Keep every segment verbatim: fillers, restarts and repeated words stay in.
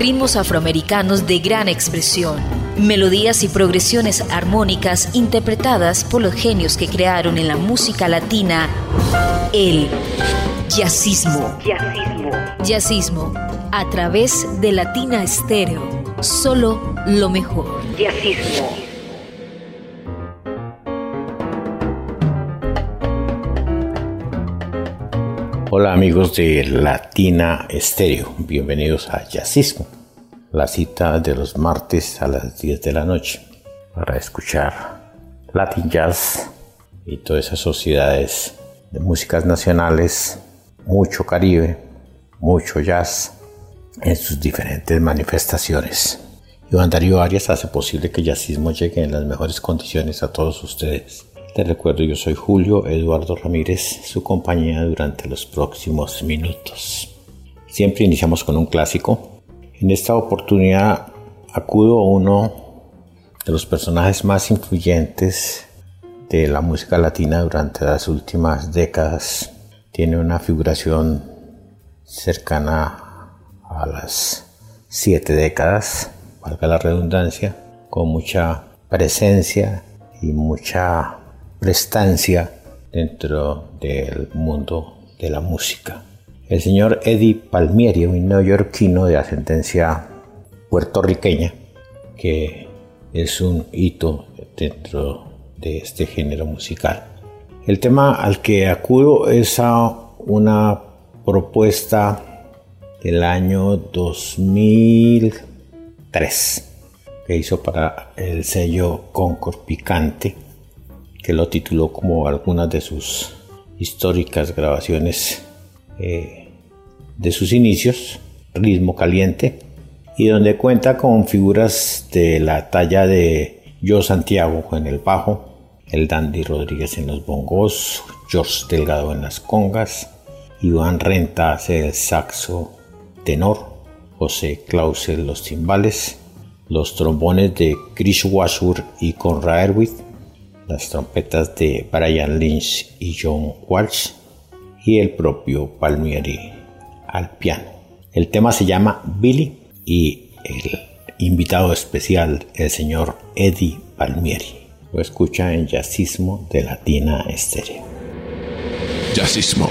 ritmos afroamericanos de gran expresión, melodías y progresiones armónicas interpretadas por los genios que crearon en la música latina el jazzismo. Jazzismo. Jazzismo, a través de Latina Estéreo, solo lo mejor. Jazzismo. Hola amigos de Latina Estéreo, bienvenidos a Jazzismo, la cita de los martes a las diez de la noche para escuchar Latin Jazz y todas esas sociedades de músicas nacionales, mucho Caribe, mucho jazz en sus diferentes manifestaciones. Iván Darío Arias hace posible que Jazzismo llegue en las mejores condiciones a todos ustedes. Les recuerdo, yo soy Julio Eduardo Ramírez, su compañía durante los próximos minutos. Siempre iniciamos con un clásico. En esta oportunidad acudo a uno de los personajes más influyentes de la música latina durante las últimas décadas. Tiene una figuración cercana a las siete décadas, valga la redundancia, con mucha presencia y mucha prestancia dentro del mundo de la música. El señor Eddie Palmieri, un neoyorquino de ascendencia puertorriqueña, que es un hito dentro de este género musical. El tema al que acudo es a una propuesta del año dos mil tres que hizo para el sello Concord Picante, que lo tituló como algunas de sus históricas grabaciones eh, de sus inicios, Ritmo Caliente, y donde cuenta con figuras de la talla de Joe Santiago en el bajo, el Dandy Rodríguez en los bongos, George Delgado en las congas, Iván Renta hace el saxo tenor, José Clause en los timbales, los trombones de Chris Washburn y Conrad Erwin, las trompetas de Brian Lynch y John Walsh y el propio Palmieri al piano. El tema se llama Billy y el invitado especial, el señor Eddie Palmieri. Lo escucha en Jazzismo de Latina Estéreo. Jazzismo.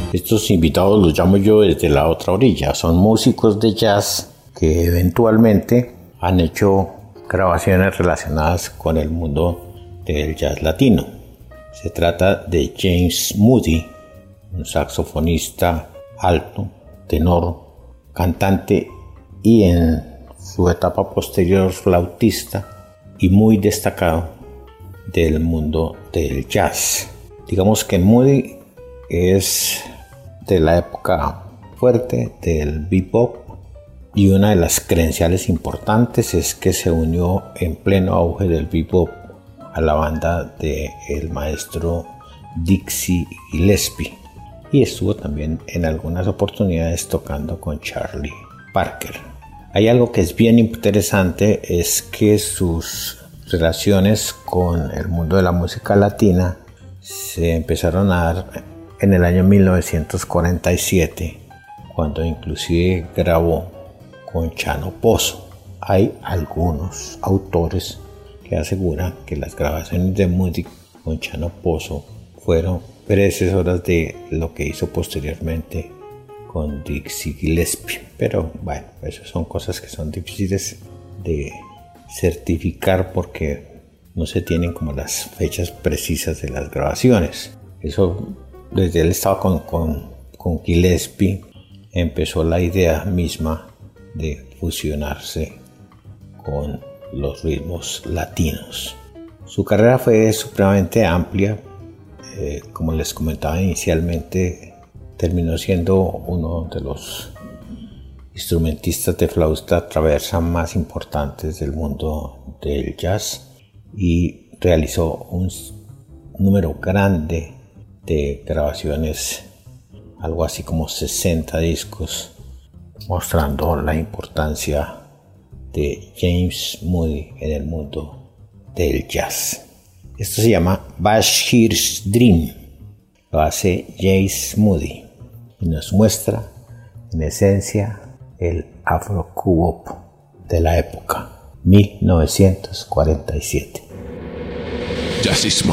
Estos invitados los llamo yo desde la otra orilla. Son músicos de jazz que eventualmente han hecho grabaciones relacionadas con el mundo del jazz latino. Se trata de James Moody, un saxofonista alto, tenor, cantante y en su etapa posterior flautista y muy destacado del mundo del jazz. Digamos que Moody es de la época fuerte del bebop y una de las credenciales importantes es que se unió en pleno auge del bebop a la banda del maestro Dizzy Gillespie y estuvo también en algunas oportunidades tocando con Charlie Parker. Hay algo que es bien interesante, es que sus relaciones con el mundo de la música latina se empezaron a dar en el año mil novecientos cuarenta y siete, cuando inclusive grabó con Chano Pozo. Hay algunos autores que aseguran que las grabaciones de Moody con Chano Pozo fueron predecesoras de lo que hizo posteriormente con Dizzy Gillespie, pero bueno, esas son cosas que son difíciles de certificar porque no se tienen como las fechas precisas de las grabaciones. Eso, desde él estaba con, con, con Gillespie, empezó la idea misma de fusionarse con los ritmos latinos. Su carrera fue supremamente amplia, eh, como les comentaba inicialmente, terminó siendo uno de los instrumentistas de flauta traversa más importantes del mundo del jazz y realizó un número grande de grabaciones, algo así como sesenta discos, mostrando la importancia de James Moody en el mundo del jazz. Esto se llama Bashir's Dream, lo hace James Moody y nos muestra en esencia el afro-cubop de la época mil novecientos cuarenta y siete. Jazzismo.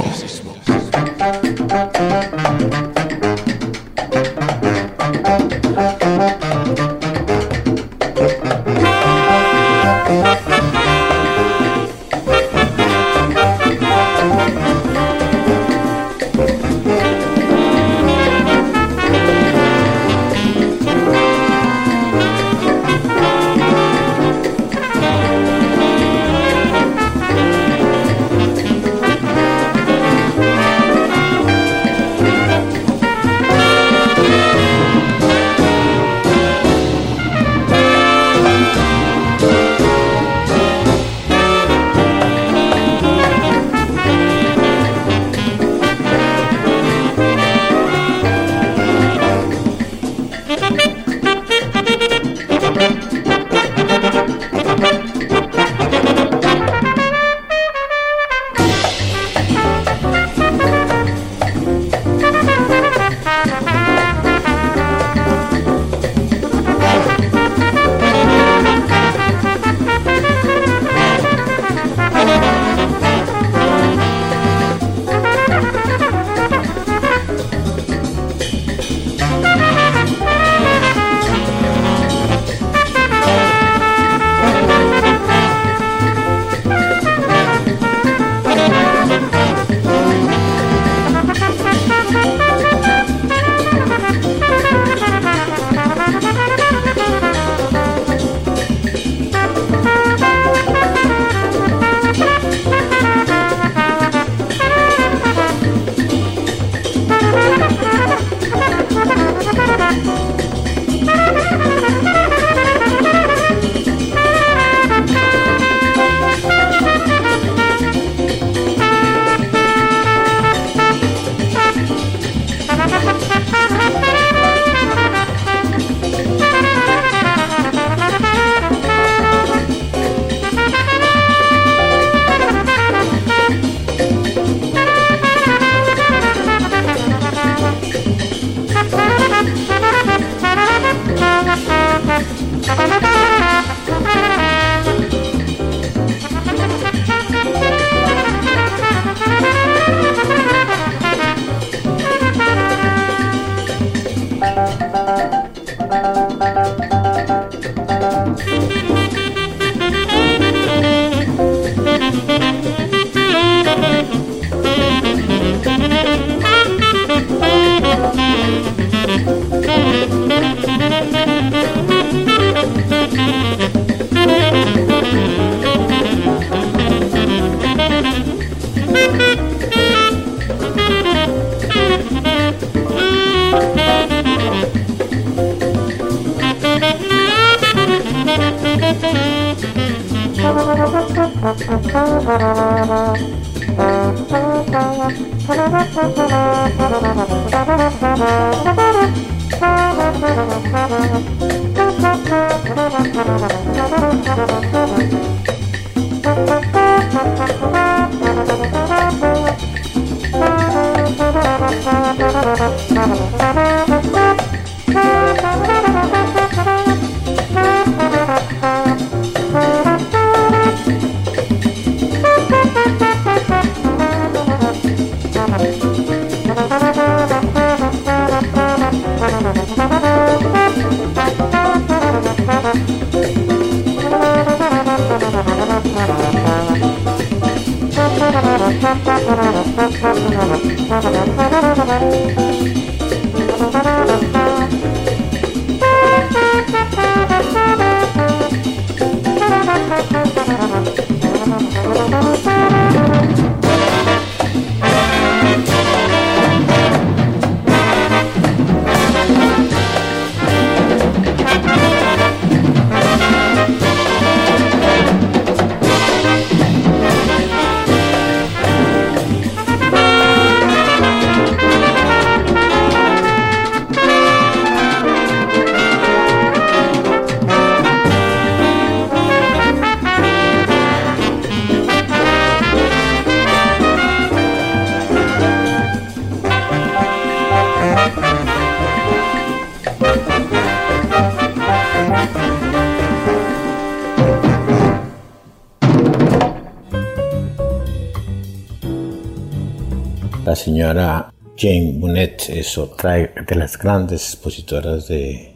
La señora Jane Bunnett es otra de las grandes expositoras de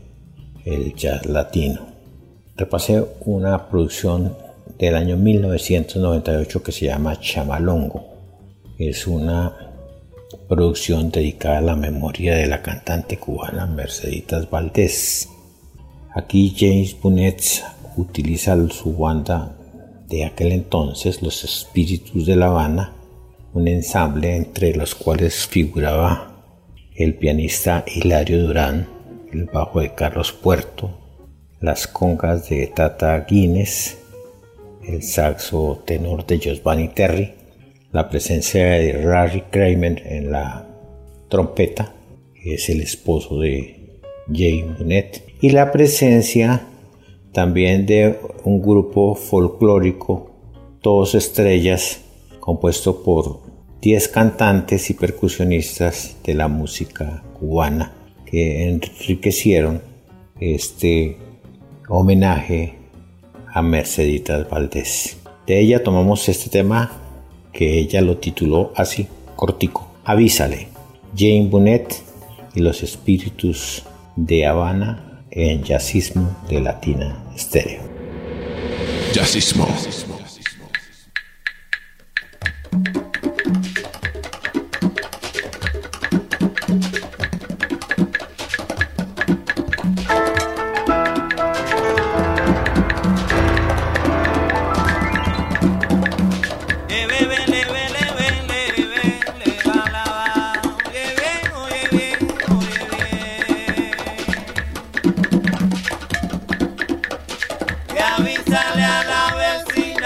el jazz latino. Repasé una producción del año mil novecientos noventa y ocho que se llama Chamalongo. Es una producción dedicada a la memoria de la cantante cubana Merceditas Valdés. Aquí James Bunnett utiliza su banda de aquel entonces, Los Espíritus de La Habana, un ensamble entre los cuales figuraba el pianista Hilario Durán, el bajo de Carlos Puerto, las congas de Tata Guinness, el saxo tenor de Giovanni Terry, la presencia de Larry Kramer en la trompeta, que es el esposo de Jane Bunnett, y la presencia también de un grupo folclórico, todos estrellas, compuesto por diez cantantes y percusionistas de la música cubana que enriquecieron este homenaje a Merceditas Valdés. De ella tomamos este tema que ella lo tituló así, cortico: Avísale, Jane Bunnett y los Espíritus de Habana en Jazzismo de Latina Stereo. Jazzismo. Avísale a la vecina.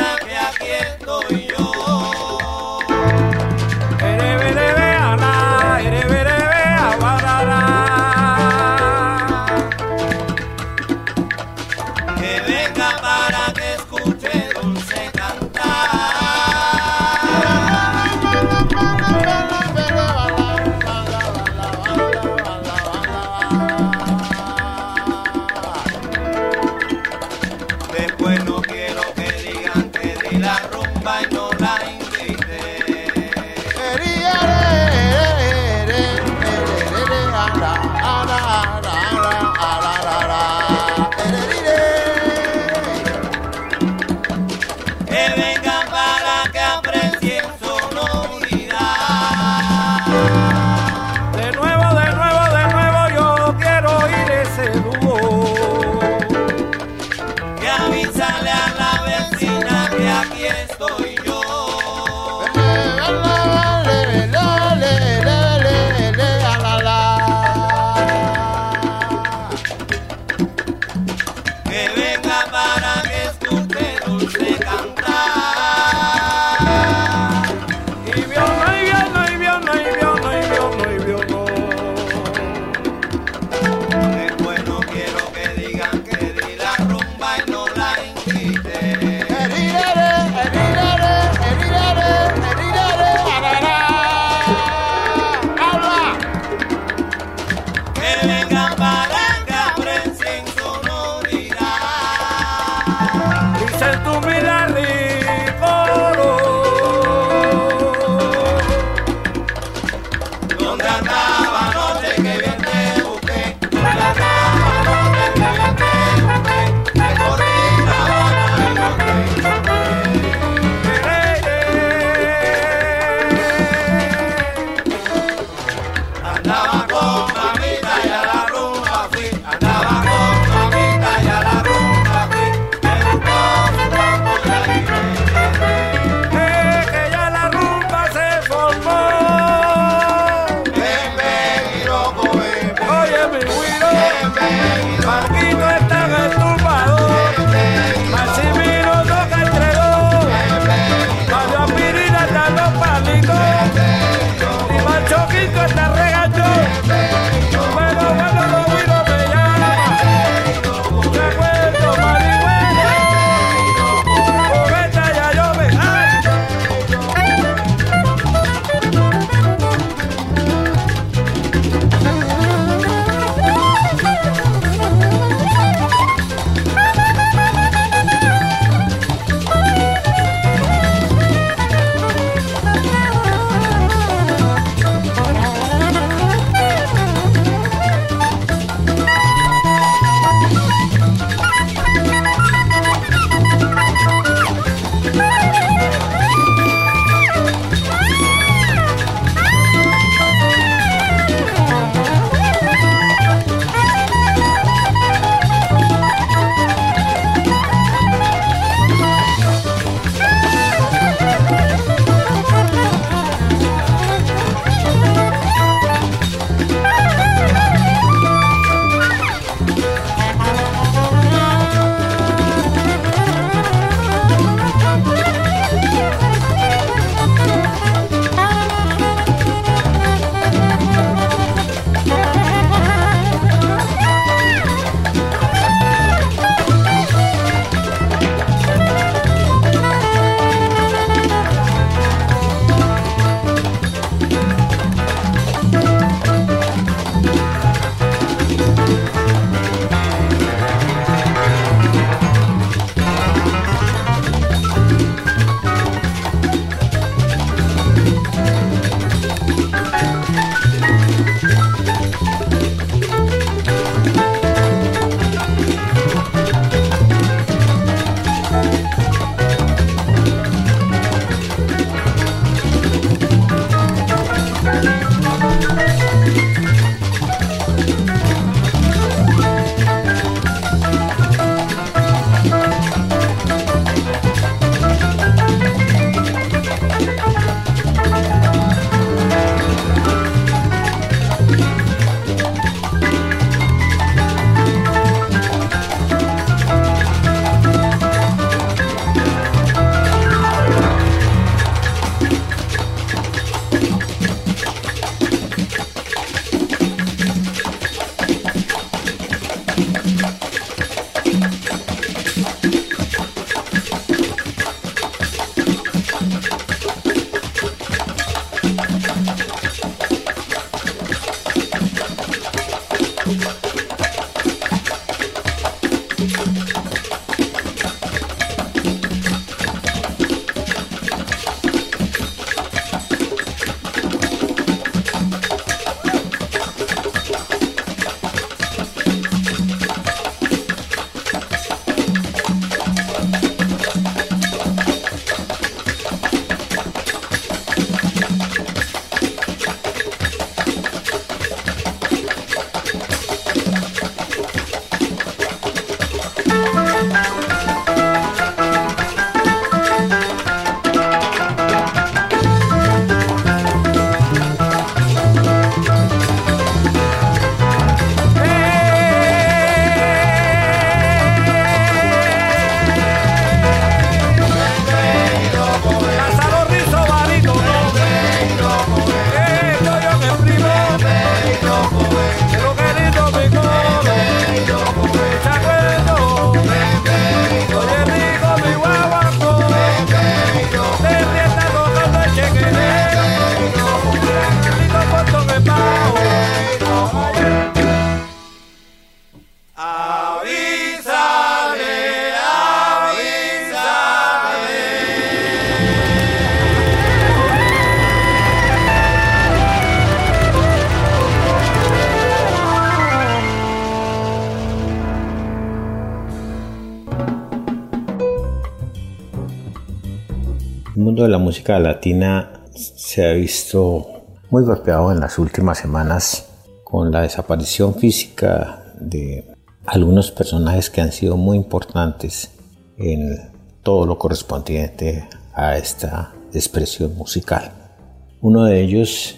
El mundo de la música latina se ha visto muy golpeado en las últimas semanas con la desaparición física de algunos personajes que han sido muy importantes en todo lo correspondiente a esta expresión musical. Uno de ellos,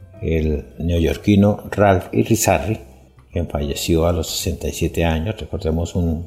el neoyorquino Ralph Irizarry, quien falleció a los sesenta y siete años, recordemos, un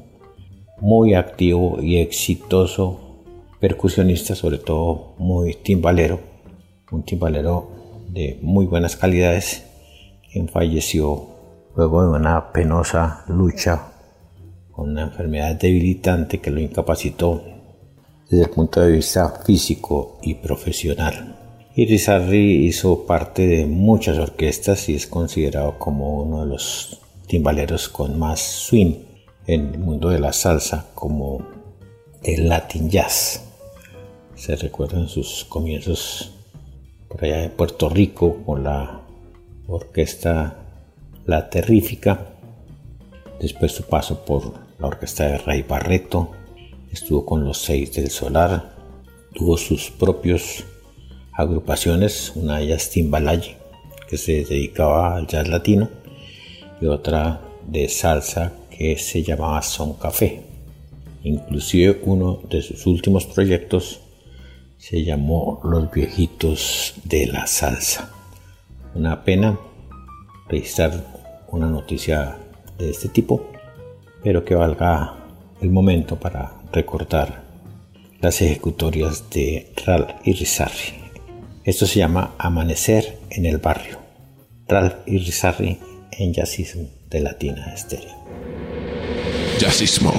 muy activo y exitoso percusionista, sobre todo muy timbalero, un timbalero de muy buenas calidades, quien falleció luego de una penosa lucha con una enfermedad debilitante que lo incapacitó desde el punto de vista físico y profesional. Irizarry hizo parte de muchas orquestas y es considerado como uno de los timbaleros con más swing en el mundo de la salsa, como el Latin Jazz. Se recuerdan sus comienzos por allá de Puerto Rico con la orquesta La Terrífica, después su paso por la orquesta de Ray Barretto, estuvo con los Seis del Solar, tuvo sus propios agrupaciones, una de ellas Timbalaye, que se dedicaba al jazz latino, y otra de salsa que se llamaba Son Café. Inclusive uno de sus últimos proyectos se llamó Los Viejitos de la Salsa. Una pena registrar una noticia de este tipo, pero que valga el momento para recordar las ejecutorias de Ralph Irizarry. Esto se llama Amanecer en el Barrio. Ralph Irizarry en Jazzismo de Latina Estéreo. Jazzismo.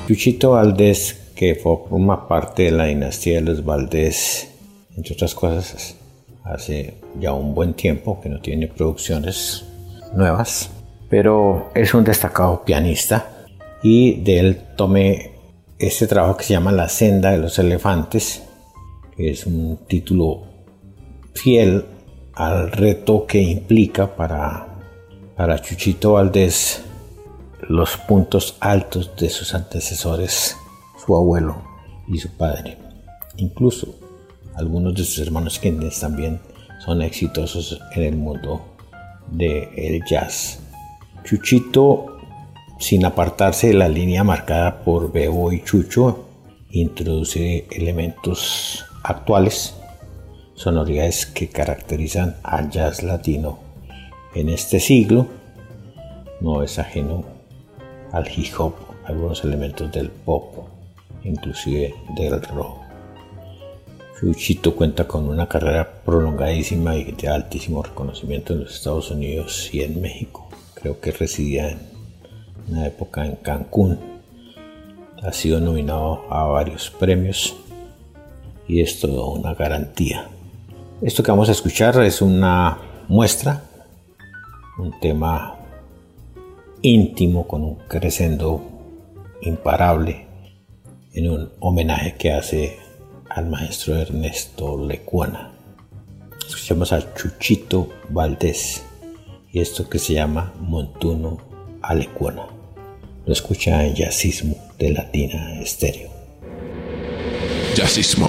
Chuchito Valdés, que forma parte de la dinastía de los Valdés, entre otras cosas, hace ya un buen tiempo que no tiene producciones nuevas, pero es un destacado pianista, y de él tomé este trabajo que se llama La senda de los elefantes, que es un título fiel al reto que implica para, para Chuchito Valdés los puntos altos de sus antecesores, su abuelo y su padre. Incluso algunos de sus hermanos quienes también son exitosos en el mundo del jazz. Chuchito, sin apartarse de la línea marcada por Bebo y Chucho, introduce elementos actuales, sonoridades que caracterizan al jazz latino en este siglo. No es ajeno al hip hop, algunos elementos del pop, inclusive del rock. Chuchito cuenta con una carrera prolongadísima y de altísimo reconocimiento en los Estados Unidos y en México. Creo que residía en una época en Cancún. Ha sido nominado a varios premios y es toda una garantía. Esto que vamos a escuchar es una muestra, un tema íntimo con un crescendo imparable en un homenaje que hace al maestro Ernesto Lecuona. Escuchamos a Chuchito Valdés y esto que se llama Montuno a Lecuona. Lo escucha en Jazzismo de Latina Estéreo. Jazzismo.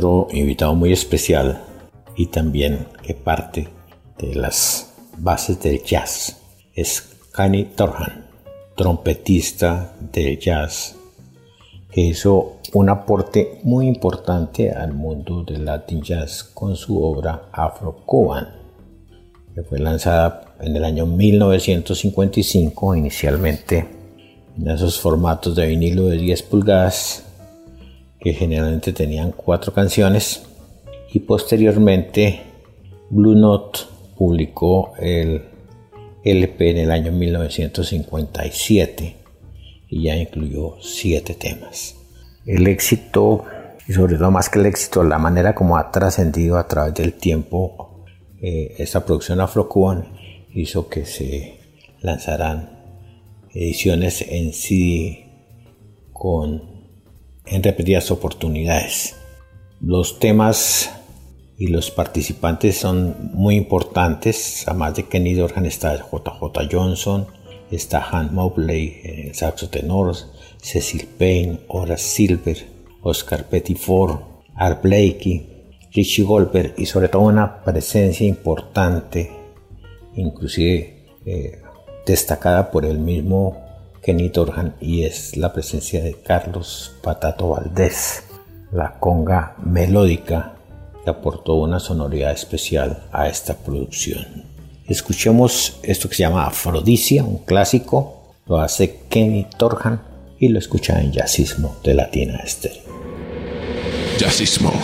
otro invitado muy especial y también que parte de las bases del jazz es Kenny Dorham, trompetista del jazz, que hizo un aporte muy importante al mundo del Latin Jazz con su obra Afro-Cuban, que fue lanzada en el año mil novecientos cincuenta y cinco, inicialmente en esos formatos de vinilo de diez pulgadas, que generalmente tenían cuatro canciones, y posteriormente Blue Note publicó el L P en el año mil novecientos cincuenta y siete y ya incluyó siete temas. El éxito, y sobre todo más que el éxito, la manera como ha trascendido a través del tiempo eh, esta producción Afro-Cuban hizo que se lanzaran ediciones en C D con, en repetidas oportunidades. Los temas y los participantes son muy importantes. Además de Kenny Dorham está J J Johnson, está Han Mobley en el saxo tenor, Cecil Payne, Horace Silver, Oscar Pettiford, Art Blakey, Richie Goldberg y sobre todo una presencia importante, inclusive eh, destacada por el mismo Kenny Dorham, y es la presencia de Carlos Patato Valdés, la conga melódica que aportó una sonoridad especial a esta producción. Escuchemos esto que se llama Afrodisia, un clásico, lo hace Kenny Dorham y lo escucha en Jazzismo de Latina Estéreo. Jazzismo.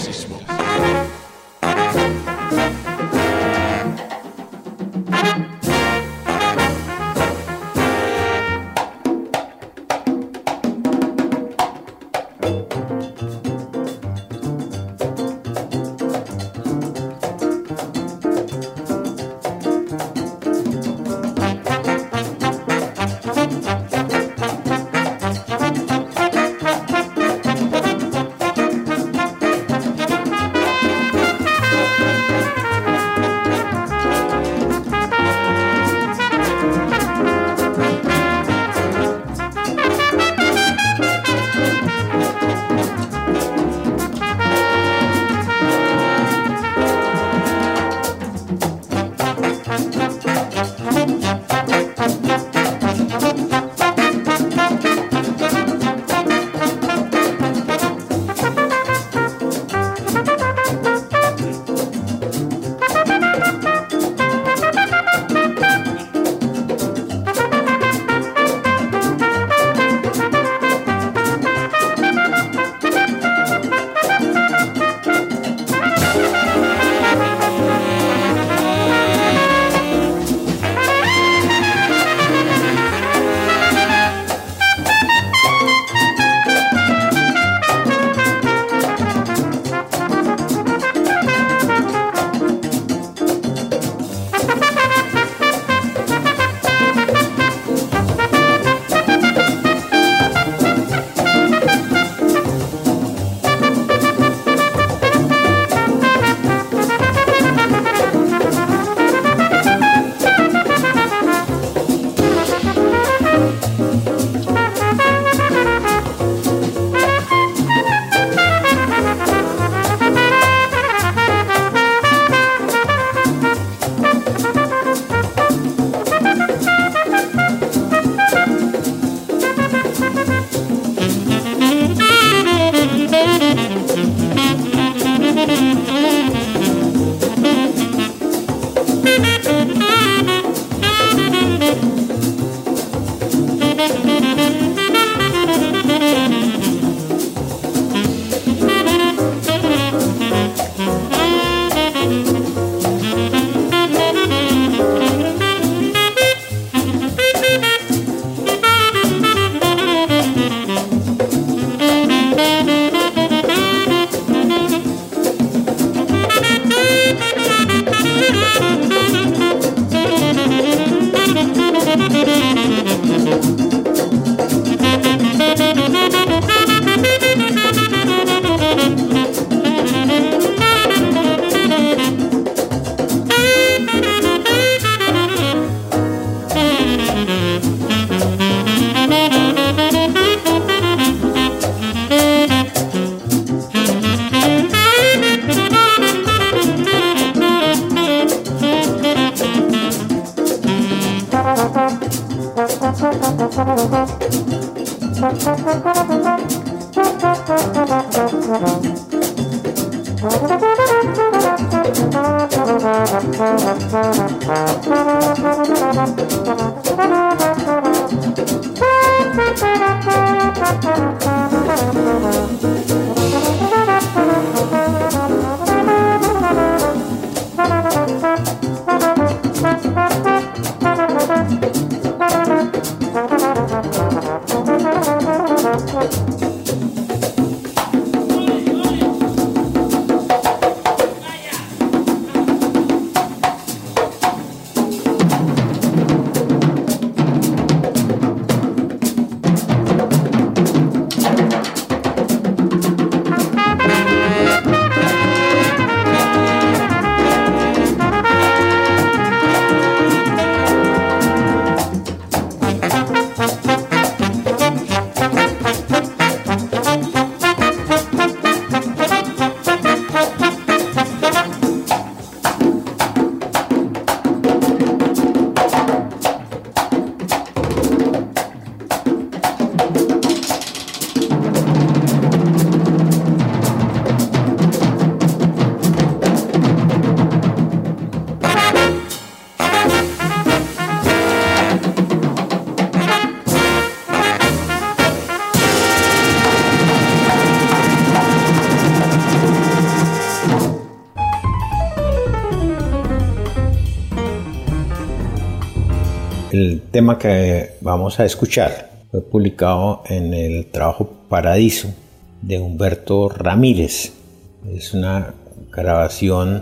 El tema que vamos a escuchar fue publicado en el trabajo Paradiso de Humberto Ramírez. Es una grabación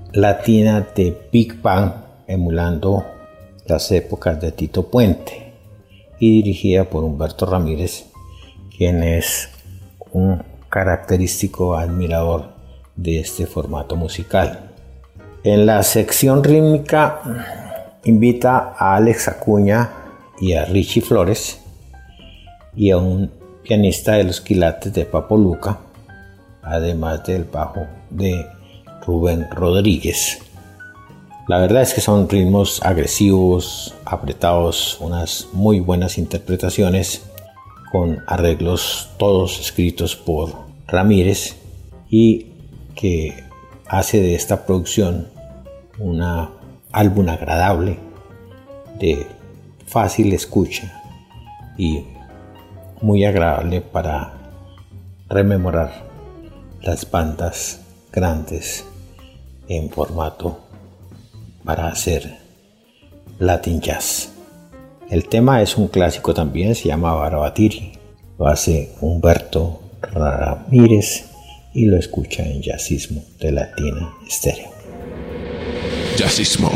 latina de Big Bang emulando las épocas de Tito Puente y dirigida por Humberto Ramírez, quien es un característico admirador de este formato musical. En la sección rítmica invita a Alex Acuña y a Richie Flores y a un pianista de los quilates de Papo Luca, además del bajo de Rubén Rodríguez. La verdad es que son ritmos agresivos, apretados, unas muy buenas interpretaciones con arreglos todos escritos por Ramírez y que hace de esta producción una álbum agradable, de fácil escucha y muy agradable para rememorar las bandas grandes en formato para hacer Latin Jazz. El tema es un clásico también, se llama Barabatiri, lo hace Humberto Ramírez y lo escucha en Jazzismo de Latina Estéreo. Jazzismo.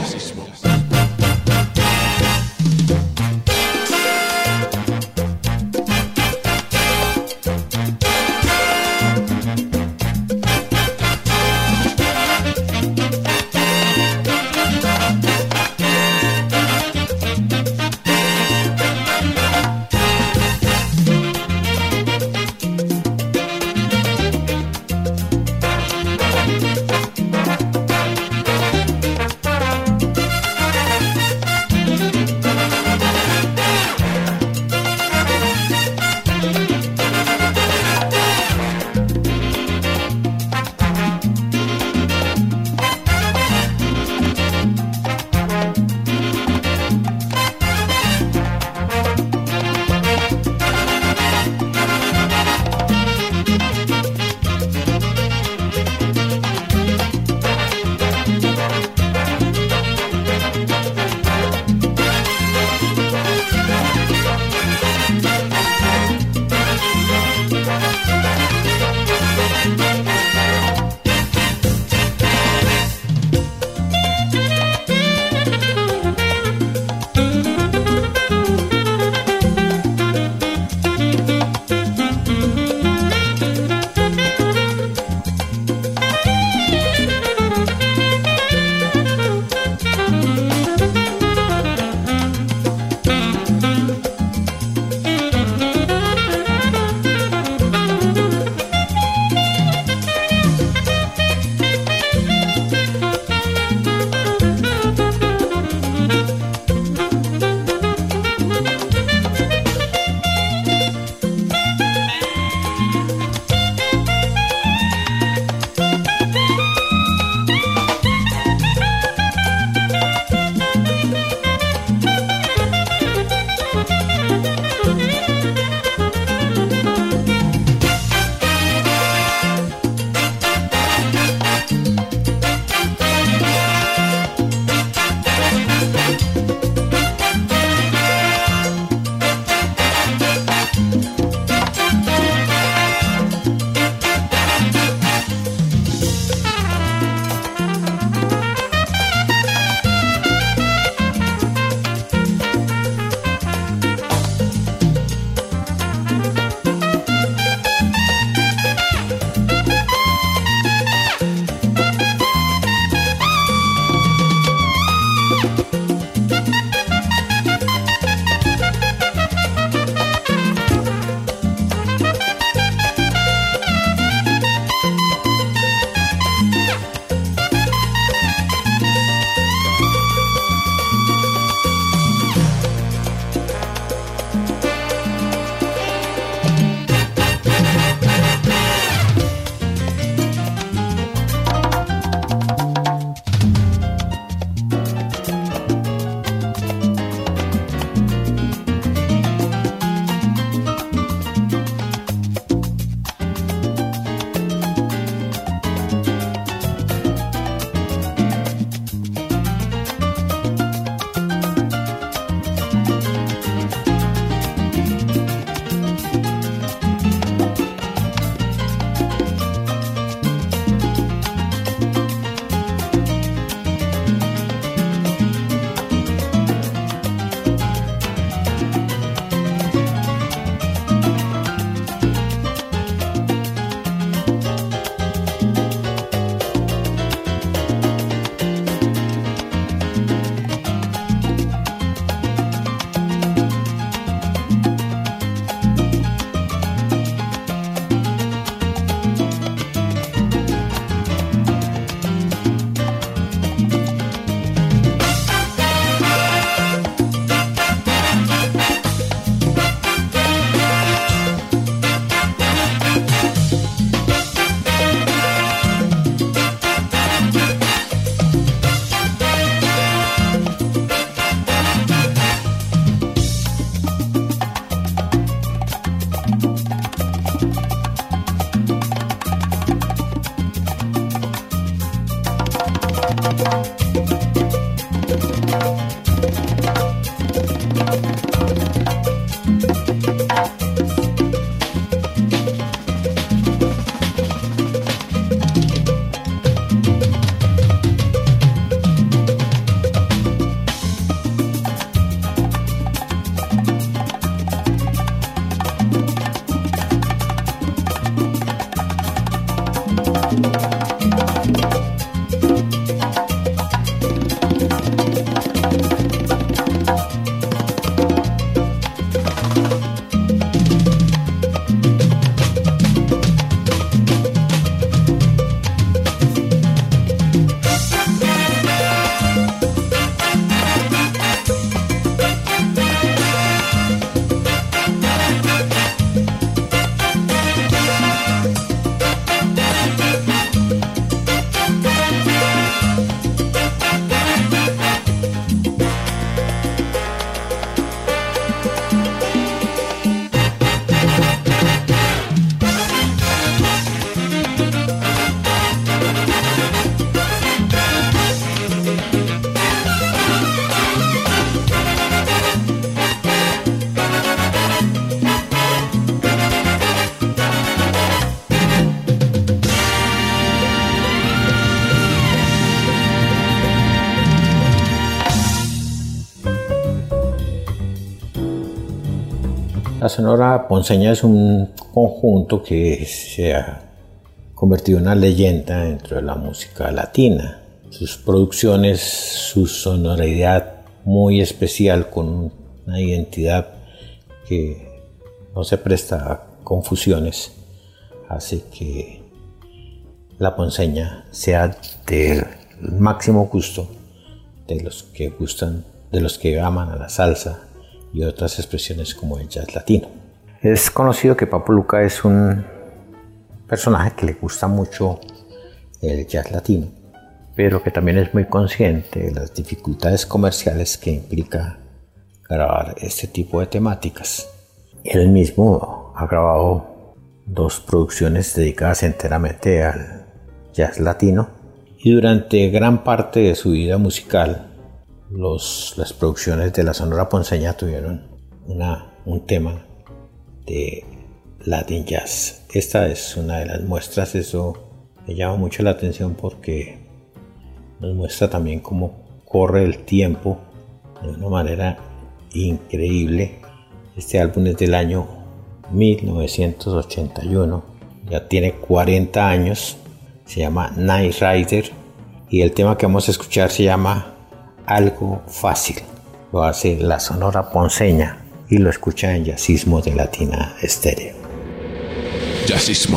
La Sonora Ponceña es un conjunto que se ha convertido en una leyenda dentro de la música latina. Sus producciones, su sonoridad muy especial con una identidad que no se presta a confusiones, hace que la ponceña sea del máximo gusto de los que gustan, de los que aman a la salsa y otras expresiones como el jazz latino. Es conocido que Papo Lucca es un personaje que le gusta mucho el jazz latino, pero que también es muy consciente de las dificultades comerciales que implica grabar este tipo de temáticas. Él mismo ha grabado dos producciones dedicadas enteramente al jazz latino, y durante gran parte de su vida musical los, las producciones de la Sonora Ponceña tuvieron una, un tema de Latin Jazz. Esta es una de las muestras. Eso me llama mucho la atención porque nos muestra también cómo corre el tiempo de una manera increíble. Este álbum es del año mil novecientos ochenta y uno, ya tiene cuarenta años, se llama Night Rider y el tema que vamos a escuchar se llama Algo Fácil. Lo hace la Sonora Ponceña y lo escucha en Jazzismo de Latina Estéreo. Jazzismo.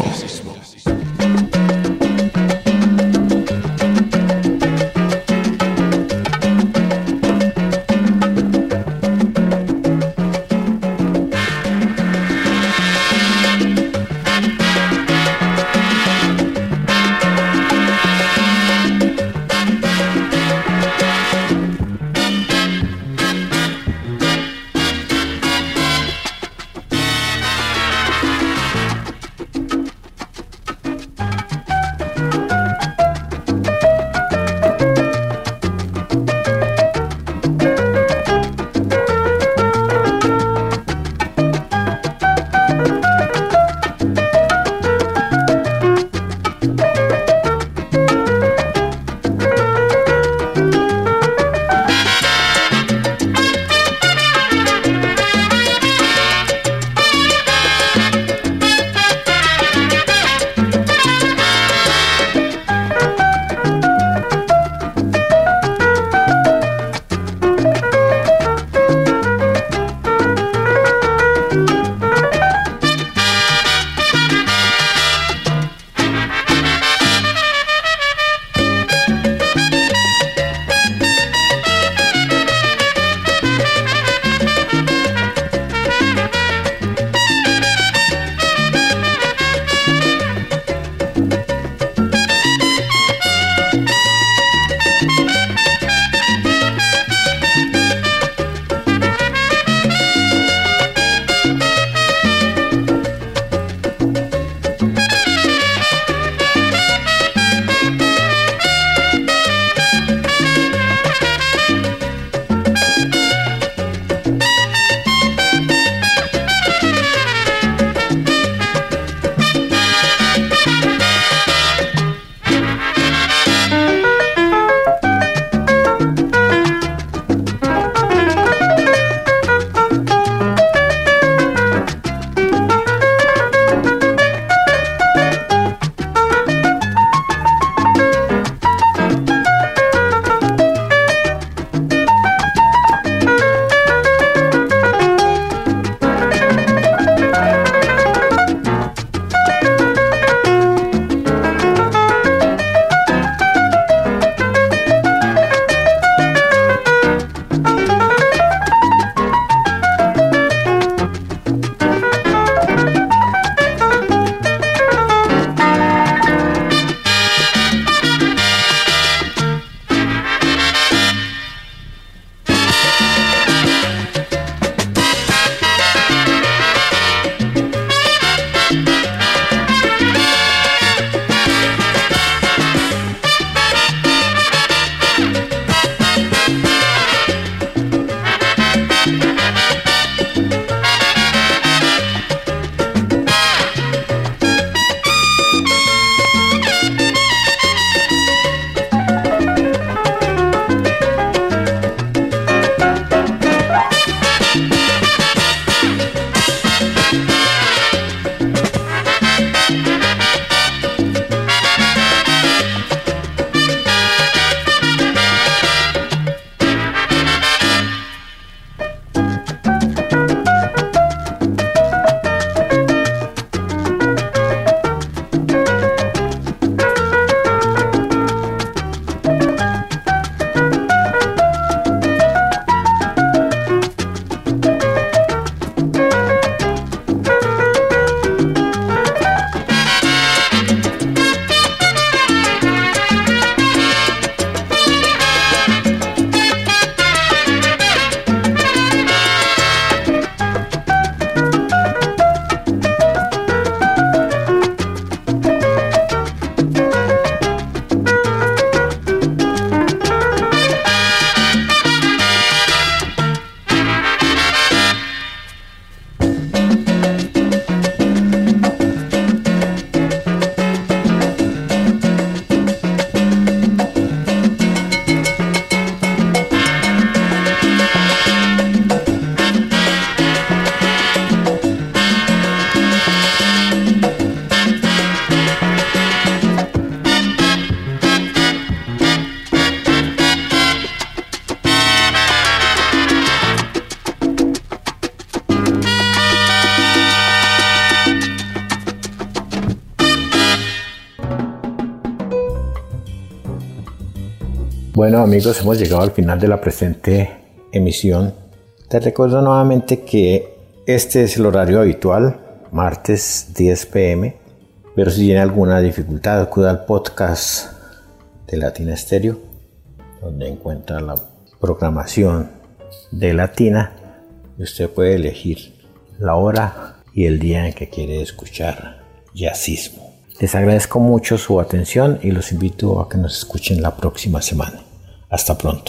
Bueno amigos, hemos llegado al final de la presente emisión. Te recuerdo nuevamente que este es el horario habitual, martes diez pe eme, pero si tiene alguna dificultad, acuda al podcast de Latina Stereo, donde encuentra la programación de Latina y usted puede elegir la hora y el día en que quiere escuchar jazzismo. Les agradezco mucho su atención y los invito a que nos escuchen la próxima semana. Hasta pronto.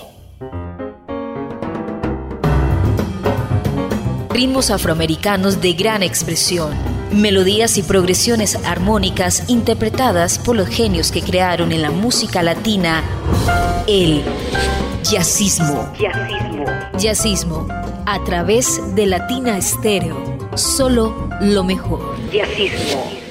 Ritmos afroamericanos de gran expresión, melodías y progresiones armónicas interpretadas por los genios que crearon en la música latina el jazzismo. Jazzismo. Jazzismo a través de Latina Stereo. Solo lo mejor. Jazzismo.